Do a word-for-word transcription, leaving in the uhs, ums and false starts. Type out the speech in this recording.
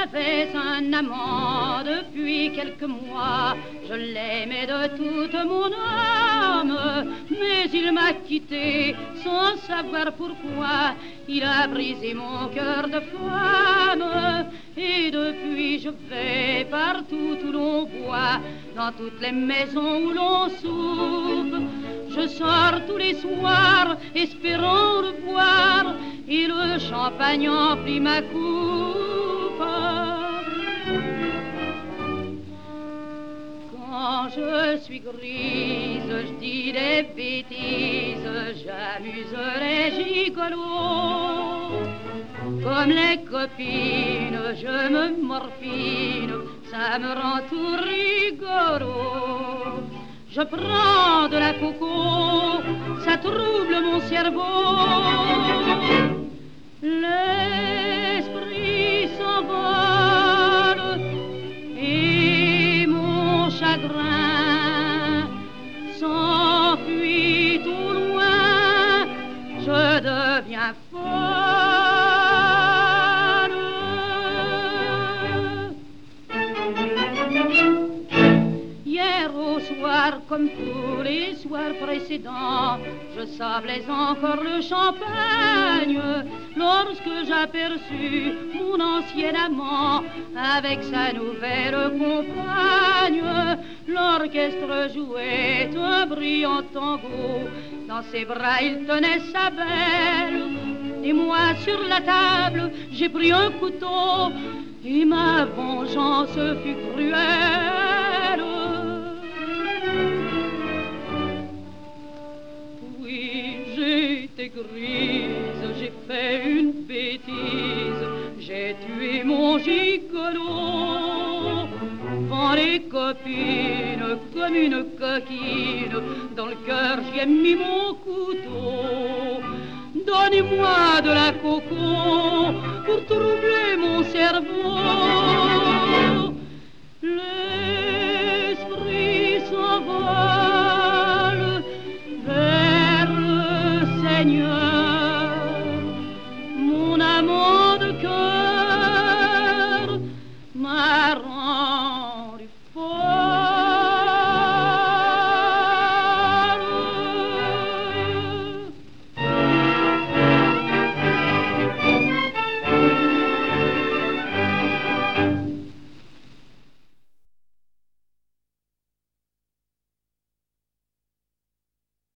j'avais un amant depuis quelques mois. Je l'aimais de toute mon âme, mais il m'a quitté sans savoir pourquoi. Il a brisé mon cœur de femme. Et depuis je vais partout où l'on boit, dans toutes les maisons où l'on soupe. Je sors tous les soirs espérant le voir, et le champagne emplit ma coupe. Quand je suis grise, je dis des bêtises, j'amuse les gigolos. Comme les copines, je me morfine, ça me rend tout rigolo. Je prends de la coco, ça trouble mon cerveau. L'esprit s'envole et mon chagrin s'enfuit tout loin. Je deviens folle. Hier au soir, comme tous les soirs précédents, je sablais encore le champagne lorsque j'aperçus mon ancien amant avec sa nouvelle compagne. L'orchestre jouait un brillant tango, dans ses bras il tenait sa belle. Et moi sur la table, j'ai pris un couteau, et ma vengeance fut cruelle. Oui, j'étais grise, j'ai fait une bêtise, j'ai tué mon gigolo. Devant les copines, comme une coquine, dans le cœur j'y ai mis mon couteau. Donnez-moi de la coco pour troubler mon cerveau.